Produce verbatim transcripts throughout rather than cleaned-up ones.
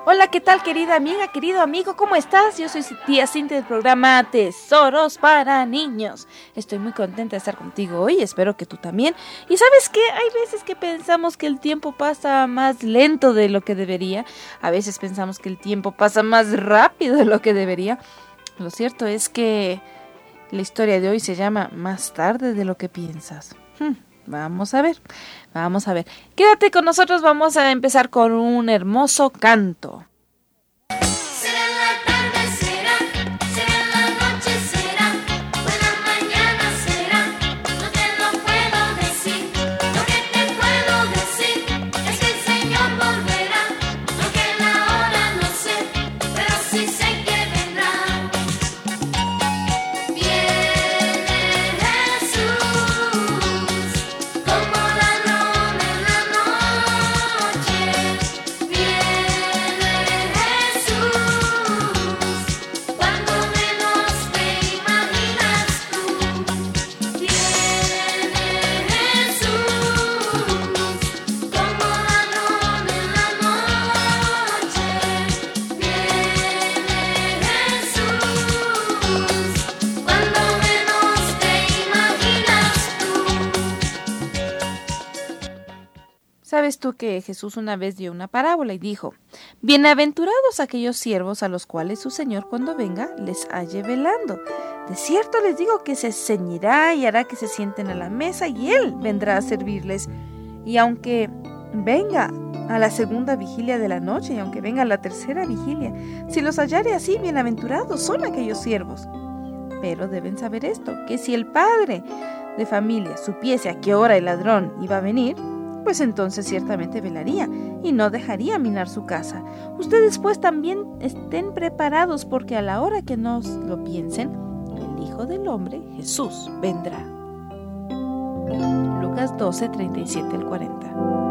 Hola, ¿qué tal, querida amiga, querido amigo? ¿Cómo estás? Yo soy tía Cintia del programa Tesoros para Niños. Estoy muy contenta de estar contigo hoy, espero que tú también. Y ¿sabes qué? Hay veces que pensamos que el tiempo pasa más lento de lo que debería. A veces pensamos que el tiempo pasa más rápido de lo que debería. Lo cierto es que la historia de hoy se llama Más tarde de lo que piensas. Hmm. Vamos a ver, vamos a ver. Quédate con nosotros, vamos a empezar con un hermoso canto. ¿Sabes tú que Jesús una vez dio una parábola y dijo: bienaventurados aquellos siervos a los cuales su Señor cuando venga les halle velando? De cierto les digo que se ceñirá y hará que se sienten a la mesa y Él vendrá a servirles. Y aunque venga a la segunda vigilia de la noche y aunque venga a la tercera vigilia, si los hallare así, bienaventurados son aquellos siervos. Pero deben saber esto, que si el padre de familia supiese a qué hora el ladrón iba a venir, pues entonces ciertamente velaría y no dejaría minar su casa. Ustedes pues también estén preparados, porque a la hora que no lo piensen, el Hijo del Hombre, Jesús, vendrá. Lucas doce, treinta y siete al cuarenta.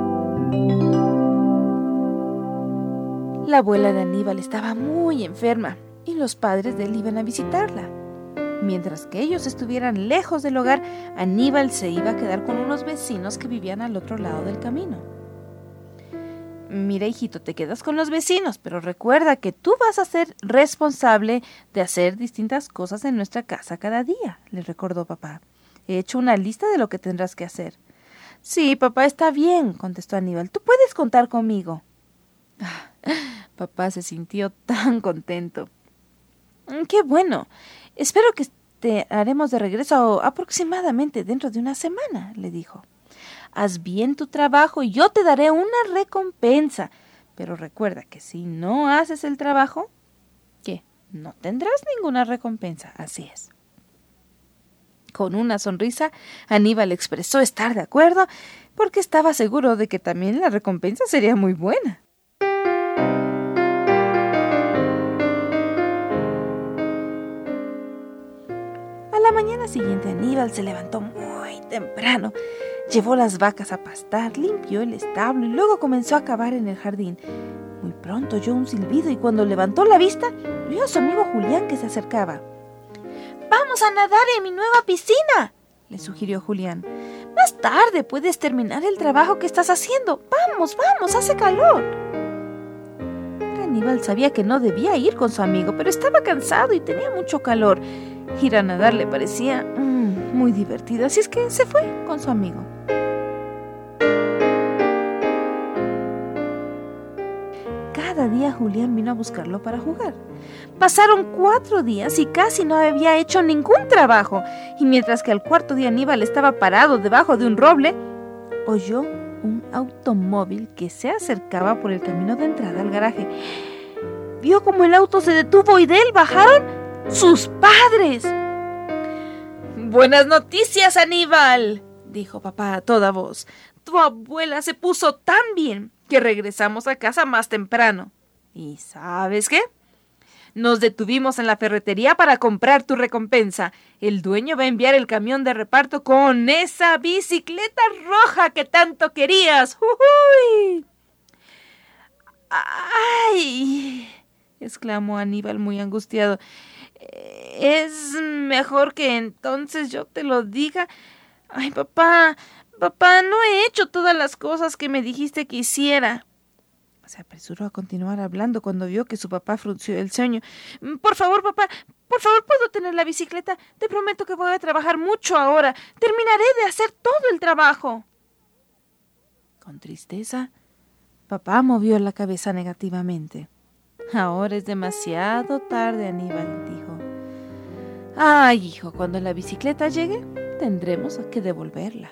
La abuela de Aníbal estaba muy enferma y los padres de él iban a visitarla. Mientras que ellos estuvieran lejos del hogar, Aníbal se iba a quedar con unos vecinos que vivían al otro lado del camino. Mira, hijito, te quedas con los vecinos, pero recuerda que tú vas a ser responsable de hacer distintas cosas en nuestra casa cada día, le recordó papá. He hecho una lista de lo que tendrás que hacer. Sí, papá, está bien, contestó Aníbal. Tú puedes contar conmigo. Ah, papá se sintió tan contento. ¡Qué bueno! Espero que estaremos de regreso aproximadamente dentro de una semana, le dijo. Haz bien tu trabajo y yo te daré una recompensa. Pero recuerda que si no haces el trabajo, ¿qué? No tendrás ninguna recompensa. Así es. Con una sonrisa, Aníbal expresó estar de acuerdo, porque estaba seguro de que también la recompensa sería muy buena. A la mañana siguiente Aníbal se levantó muy temprano, llevó las vacas a pastar, limpió el establo y luego comenzó a cavar en el jardín. Muy pronto oyó un silbido y cuando levantó la vista, vio a su amigo Julián que se acercaba. ¡Vamos a nadar en mi nueva piscina!, le sugirió Julián. Más tarde puedes terminar el trabajo que estás haciendo. ¡Vamos, vamos, hace calor! Aníbal sabía que no debía ir con su amigo, pero estaba cansado y tenía mucho calor. Ir a nadar le parecía mmm, muy divertido, así es que se fue con su amigo. Cada día Julián vino a buscarlo para jugar. Pasaron cuatro días y casi no había hecho ningún trabajo, y mientras que al cuarto día Aníbal estaba parado debajo de un roble, oyó un automóvil que se acercaba por el camino de entrada al garaje. Vio como el auto se detuvo y de él bajaron ¡sus padres! ¡Buenas noticias, Aníbal!, dijo papá a toda voz. Tu abuela se puso tan bien que regresamos a casa más temprano. ¿Y sabes qué? Nos detuvimos en la ferretería para comprar tu recompensa. El dueño va a enviar el camión de reparto con esa bicicleta roja que tanto querías. ¡Uy! ¡Ay!, exclamó Aníbal muy angustiado. Es mejor que entonces yo te lo diga. Ay, papá, papá, no he hecho todas las cosas que me dijiste que hiciera. Se apresuró a continuar hablando cuando vio que su papá frunció el ceño. Por favor, papá, por favor, ¿puedo tener la bicicleta? Te prometo que voy a trabajar mucho ahora. Terminaré de hacer todo el trabajo. Con tristeza, papá movió la cabeza negativamente. Ahora es demasiado tarde, Aníbal, dijo. Ay, hijo, cuando la bicicleta llegue, tendremos que devolverla.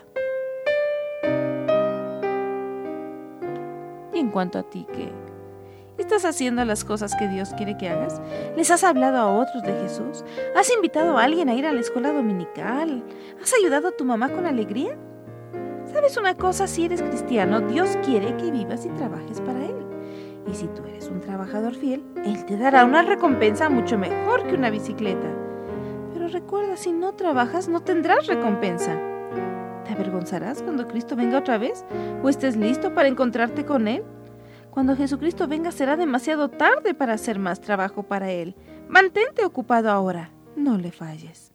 Y en cuanto a ti, ¿qué? ¿Estás haciendo las cosas que Dios quiere que hagas? ¿Les has hablado a otros de Jesús? ¿Has invitado a alguien a ir a la escuela dominical? ¿Has ayudado a tu mamá con alegría? ¿Sabes una cosa? Si eres cristiano, Dios quiere que vivas y trabajes para Él. Y si tú eres un trabajador fiel, Él te dará una recompensa mucho mejor que una bicicleta. Pero recuerda, si no trabajas, no tendrás recompensa. ¿Te avergonzarás cuando Cristo venga otra vez? ¿O estés listo para encontrarte con Él? Cuando Jesucristo venga será demasiado tarde para hacer más trabajo para Él. Mantente ocupado ahora. No le falles.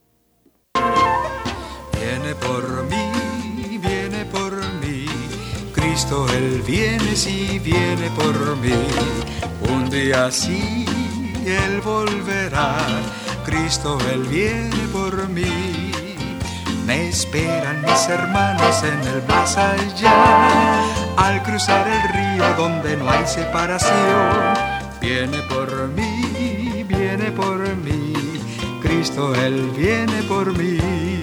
Viene por mí, viene por mí. Cristo, Él viene, sí, viene por mí. Un día sí, Él volverá. Cristo, Él viene por mí. Me esperan mis hermanos en el más allá, al cruzar el río donde no hay separación. Viene por mí, viene por mí, Cristo, Él viene por mí.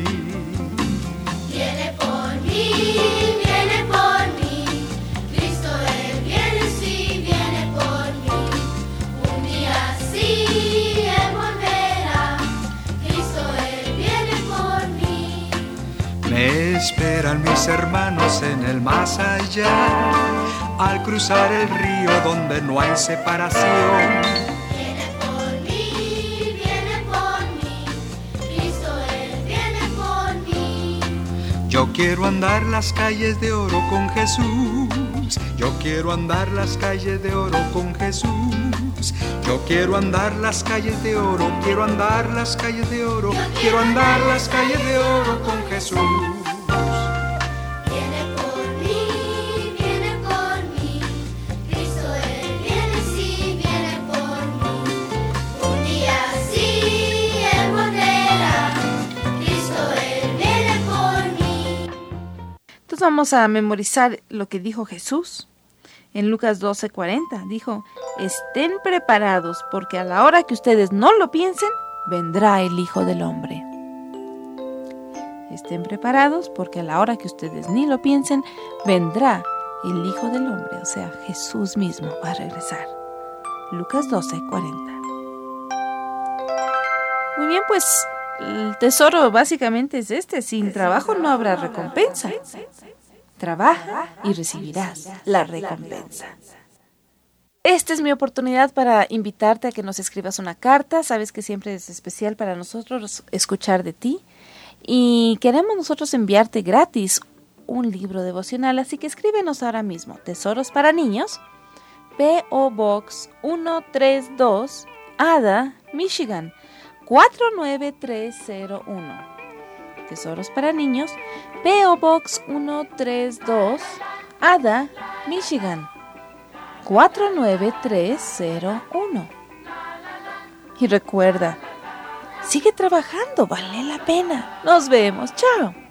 Viene por mí, viene por mí, Cristo, Él viene, sí, viene por mí. Un día sí, Él volverá, Cristo, Él viene por mí. Me esperan mis hermanos en el más allá, al cruzar el río donde no hay separación. Viene por mí, viene por mí, Cristo, Él viene por mí. Yo quiero andar las calles de oro con Jesús. Yo quiero andar las calles de oro con Jesús. Yo quiero andar las calles de oro, quiero andar las calles de oro, quiero andar las calles de oro con Jesús. Viene por mí, viene por mí, Cristo, Él viene, sí, viene por mí. Un día sí, Él volverá, Cristo, Él viene por mí. Entonces vamos a memorizar lo que dijo Jesús. En Lucas doce cuarenta dijo, estén preparados porque a la hora que ustedes no lo piensen, vendrá el Hijo del Hombre. Estén preparados porque a la hora que ustedes ni lo piensen, vendrá el Hijo del Hombre, o sea, Jesús mismo va a regresar. Lucas doce cuarenta. Muy bien, pues el tesoro básicamente es este, sin trabajo no habrá recompensa. Trabaja y recibirás la recompensa. Esta es mi oportunidad para invitarte a que nos escribas una carta. Sabes que siempre es especial para nosotros escuchar de ti. Y queremos nosotros enviarte gratis un libro devocional. Así que escríbenos ahora mismo. Tesoros para Niños, P O Box ciento treinta y dos, Ada, Michigan, cuatro nueve tres cero uno. Tesoros para Niños, P O Box ciento treinta y dos, Ada, Michigan, cuatro nueve tres cero uno. Y recuerda, sigue trabajando, vale la pena. Nos vemos, chao.